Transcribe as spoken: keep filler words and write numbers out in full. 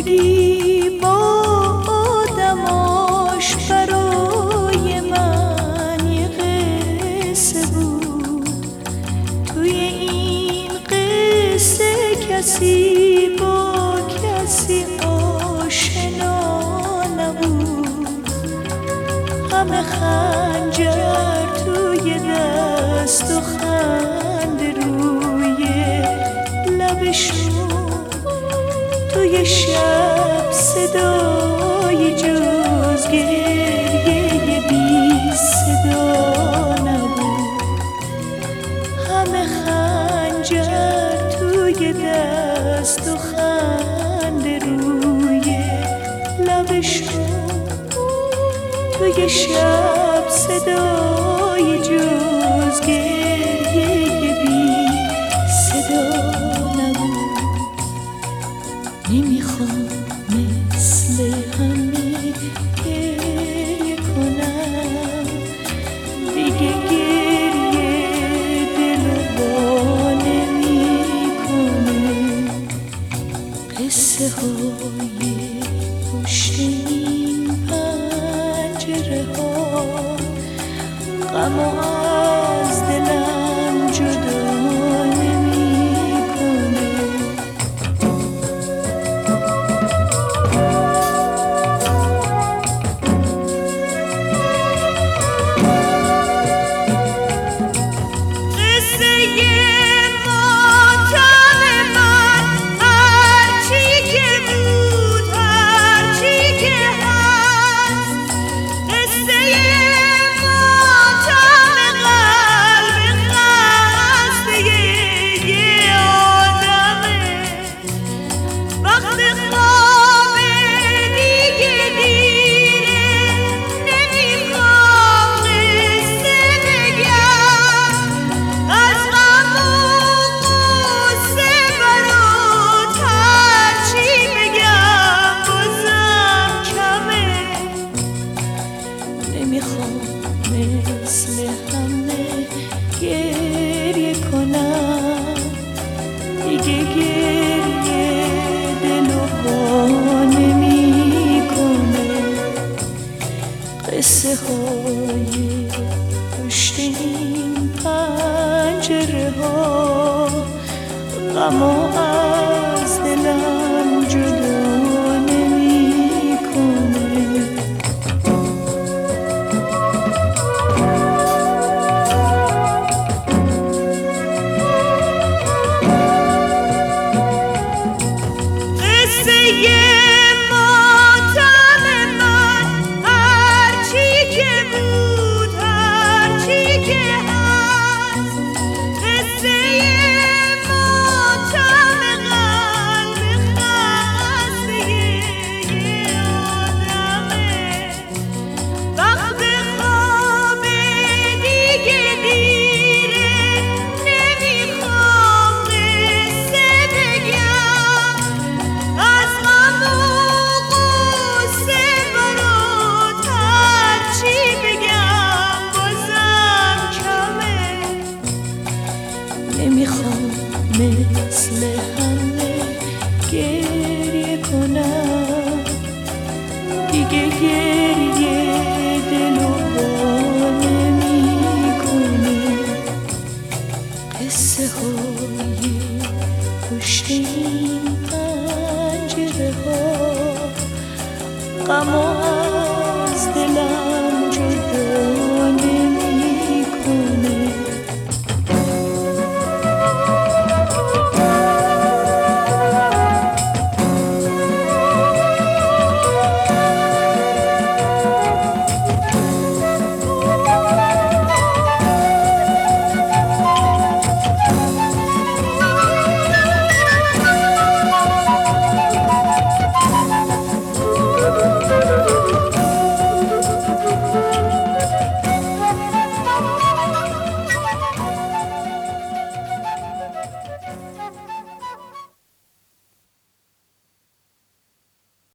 زندگی با آدماش برای من یه قصه بود. توی این قصه کسی با کسی آشنا نبود. همه خنجر توی دست و خنده روی لبشون. توی شب صدای جز گریه بی صدا نبود. همه خنجر توی دست و خنده روی لبشون. توی شب صدای جز گریه بی صدا نبود. نمیخوام مثل همه گریه کنم دیگه. گریه دل وا نمیکنه. قصه های پشت این پنجره ها غم از دلم جدا مثل همه گریه کنم دیگه. گریه دل وا نمیکنه. قصه های پشت این پنجره ها غم از دلم جدا نمیخوام مثل همه گریه کنم دیگه. گریه دل وا نمیکنه. قصه های پشت این پنجره ها غم